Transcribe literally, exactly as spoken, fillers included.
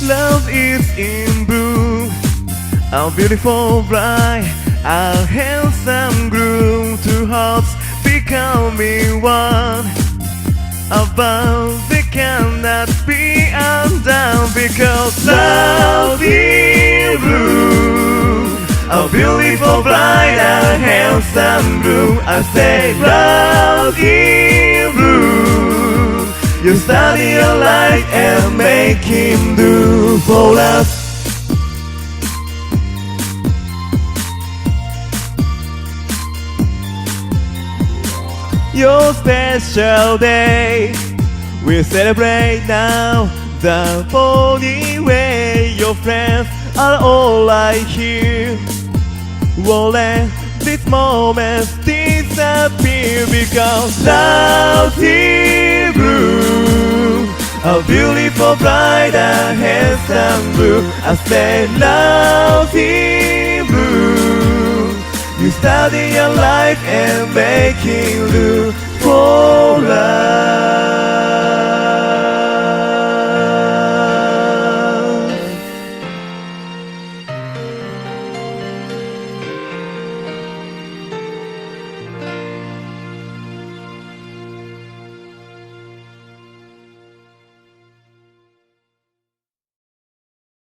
love is in bloom. A beautiful bride, a handsome groom, two hearts becoming one. A vow that cannot be undone, because love is blue. A beautiful bride, a handsome groom. I say love is blue. You study your life and make him do for us. Your special day, we celebrate now the body way. Your friends are all right here. Won't let these moments disappear, because love is blue. A beautiful bride, a handsome groom. I say love is blue. You study your life and make it blue for love.